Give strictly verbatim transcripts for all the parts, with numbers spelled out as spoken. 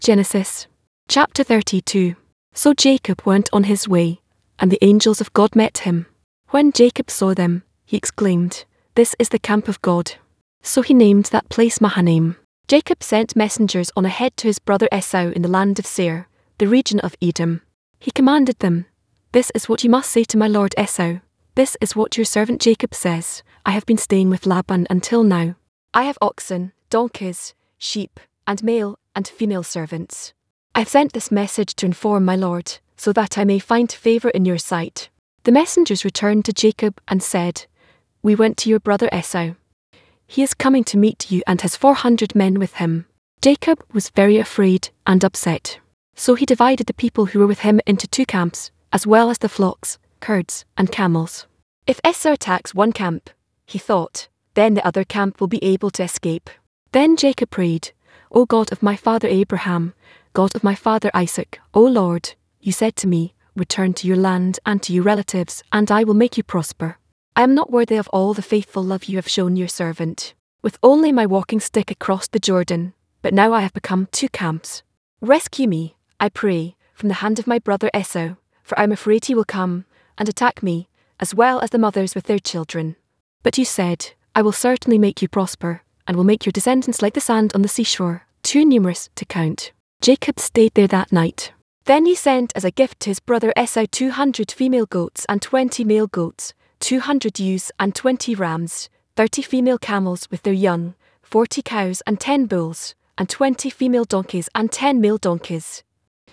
Genesis chapter thirty-two. So Jacob went on his way, and the angels of God met him. When Jacob saw them, he exclaimed, "This is the camp of God." So he named that place Mahanaim. Jacob sent messengers on ahead to his brother Esau in the land of Seir, the region of Edom. He commanded them, "This is what you must say to my lord Esau. This is what your servant Jacob says. I have been staying with Laban until now. I have oxen, donkeys, sheep, and male and female servants. I have sent this message to inform my lord, so that I may find favor in your sight." The messengers returned to Jacob and said, "We went to your brother Esau. He is coming to meet you and has four hundred men with him." Jacob was very afraid and upset. So he divided the people who were with him into two camps, as well as the flocks, herds, and camels. If Esau attacks one camp, he thought, then the other camp will be able to escape. Then Jacob prayed, "O God of my father Abraham, God of my father Isaac, O Lord, you said to me, 'Return to your land and to your relatives, and I will make you prosper.' I am not worthy of all the faithful love you have shown your servant, with only my walking stick across the Jordan, but now I have become two camps. Rescue me, I pray, from the hand of my brother Esau, for I am afraid he will come and attack me, as well as the mothers with their children. But you said, 'I will certainly make you prosper, and will make your descendants like the sand on the seashore, too numerous to count.'" Jacob stayed there that night. Then he sent as a gift to his brother Esau two hundred female goats and twenty male goats, two hundred ewes and twenty rams, thirty female camels with their young, forty cows and ten bulls, and twenty female donkeys and ten male donkeys.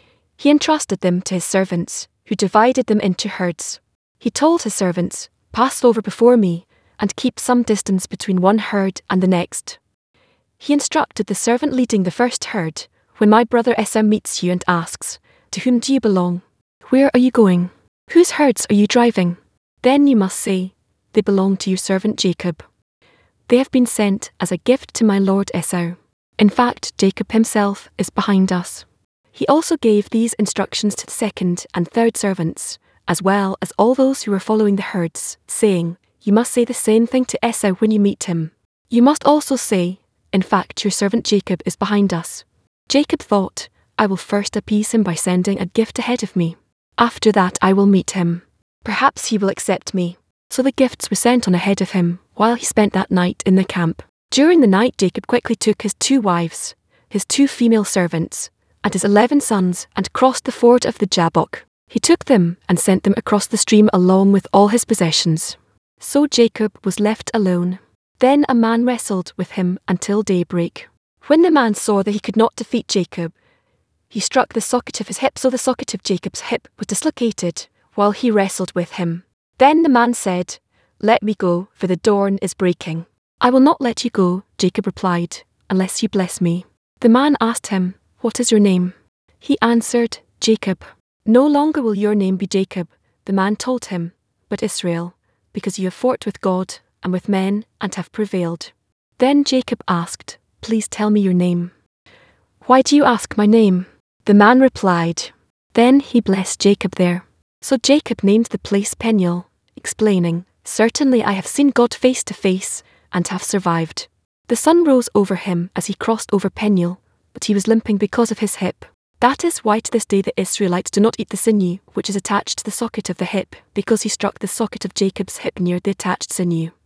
He entrusted them to his servants, who divided them into herds. He told his servants, "Pass over before me, and keep some distance between one herd and the next." He instructed the servant leading the first herd, "When my brother Esau meets you and asks, 'To whom do you belong? Where are you going? Whose herds are you driving?' then you must say, 'They belong to your servant Jacob. They have been sent as a gift to my lord Esau. In fact, Jacob himself is behind us." He also gave these instructions to the second and third servants, as well as all those who were following the herds, saying, "You must say the same thing to Esau when you meet him. You must also say, 'In fact, your servant Jacob is behind us.'" Jacob thought, "I will first appease him by sending a gift ahead of me. After that I will meet him. Perhaps he will accept me." So the gifts were sent on ahead of him, while he spent that night in the camp. During the night Jacob quickly took his two wives, his two female servants, and his eleven sons, and crossed the ford of the Jabbok. He took them and sent them across the stream along with all his possessions. So Jacob was left alone. Then a man wrestled with him until daybreak. When the man saw that he could not defeat Jacob, he struck the socket of his hip, so the socket of Jacob's hip was dislocated while he wrestled with him. Then the man said, "Let me go, for the dawn is breaking." "I will not let you go," Jacob replied, "unless you bless me." The man asked him, "What is your name?" He answered, "Jacob." "No longer will your name be Jacob," the man told him, "but Israel, because you have fought with God and with men and have prevailed." Then Jacob asked, "Please tell me your name." "Why do you ask my name?" The man replied. Then he blessed Jacob there. So Jacob named the place Peniel, explaining, "Certainly I have seen God face to face and have survived." The sun rose over him as he crossed over Peniel, but he was limping because of his hip. That is why to this day the Israelites do not eat the sinew which is attached to the socket of the hip, because he struck the socket of Jacob's hip near the attached sinew.